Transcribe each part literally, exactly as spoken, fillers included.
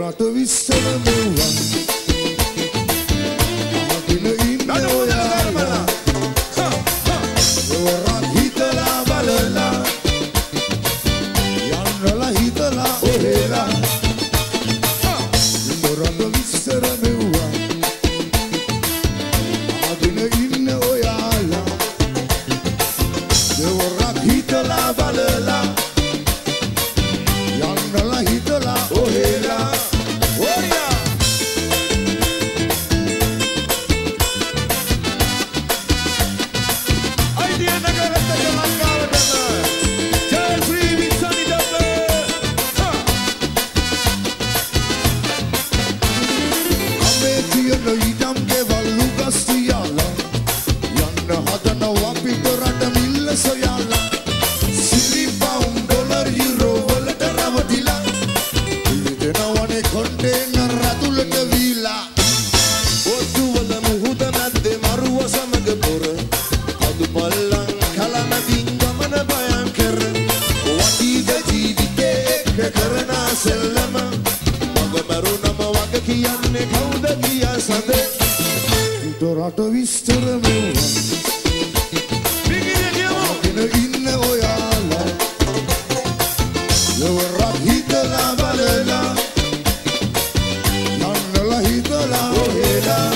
රට විස්සර මෙව්වා අහගෙන ඉන්න ඔයාලා යවරක් හිතලා බලලා යන්නලා හිතලා ඔහෙලා රට විස්සර මෙව්වා අහගෙන ඉන්න ඔයාලා යවරක් හිතලා බලලා යන්නලා හිතලා ඔහෙලා රට විස්තර මෙව්වා අහගෙන ඉන්න ඔයාලා යවරක් හිතලා බලලා යන්නලා හිතලා ඔහෙලා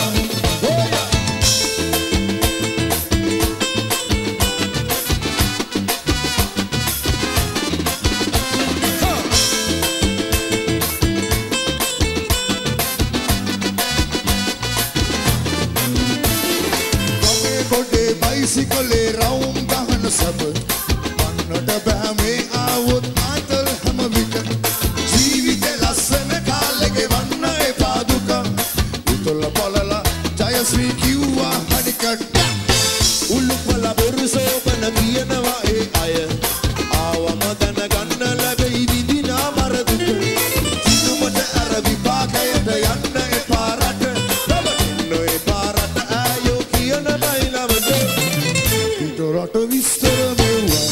bicycle raum gahana sab pannata bෑ මේ ආවොත් ආතල් හැම විට ජීවිතේ ලස්සන කාලෙක වන්න එපා දුක උතල බලලා ජයශ්‍රී කිව්වා හනිකට උල්පල බොරුසෝ බන කියනවා ඒ අය ආවම දැනගන්න ලැබෙයි විදිනා මර දුක සිනුමට අර විපාකයට යන්න එපා රට රබින්න එපා රට ආයෝ කියන බයිලවද රට විස්තර මෙව්වා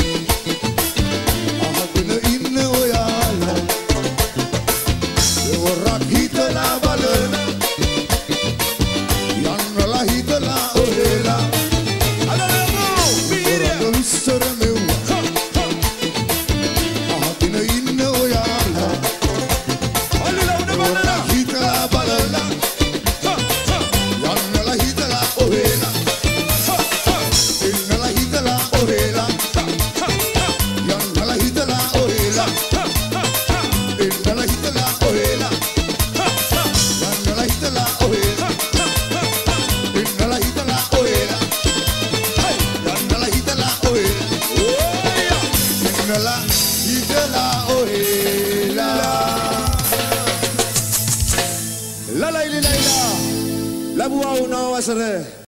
අහගෙන ඉන්න ඔයාලා යවරක් හිතලා බලලා යන්නලා හිතලා ඔහෙලා රට විස්තර මෙව්වා අහගෙන ඉන්න ඔයාලා යවරක් හිතලා බලලා යන්නලා හිතලා ඔහෙලා La la la la la la buau no va a ser